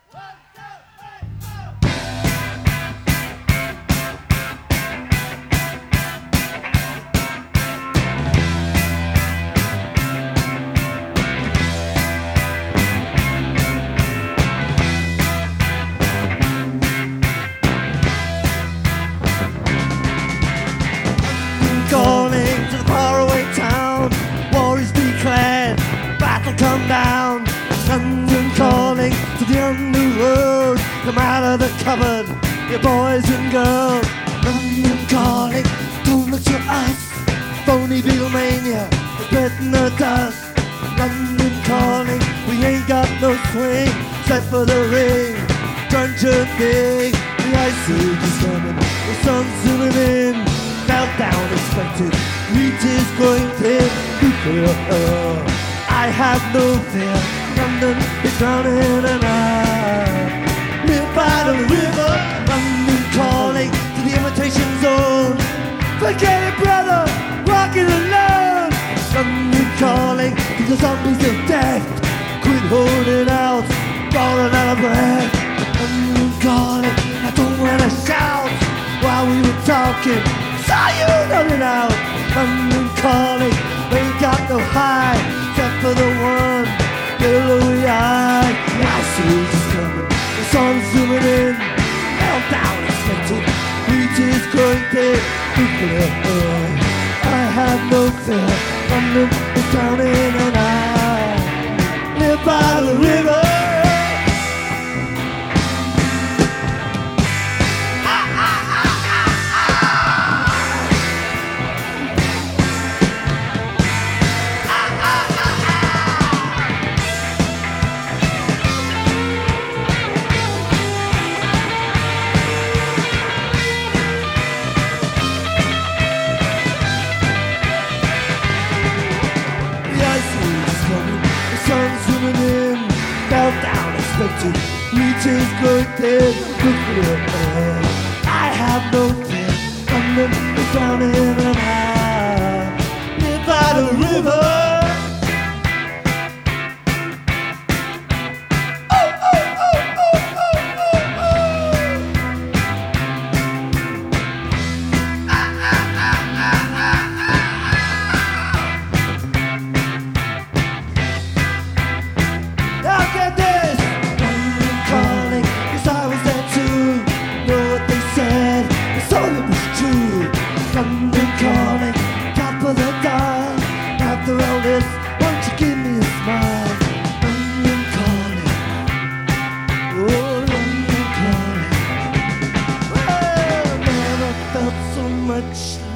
Calling to the faraway town, war is declared, battle come down. London calling to the underworld, come out of the cupboard, you boys and girls. London calling, don't look to us, phony Beatlemania, we're betting the dust. London calling, we ain't got no swing, except for the ring, dungeon thing. The ice age is coming, the sun's zooming in, meltdown expected, wheat is going thin. I have no fear, London is drowning and I live by the river. London calling to the imitation zone, forget it brother, walking alone. London calling to the zombies of death, quit holding out, falling out of breath. London calling, I don't wanna shout while we were talking, saw you running out. London calling, ain't got no high, except for the one yellowy eye. The ice age is coming, the sun's zooming in, meltdown expected, wheat is growing thin. I have no fear, London is drowning and I live by the river. Meltdown expected, wheat is going thin. I have no fear, London is drowning and I live by the river. London calling, top of the dial, after all this, won't you give me a smile? London calling, oh London calling, well, never felt so much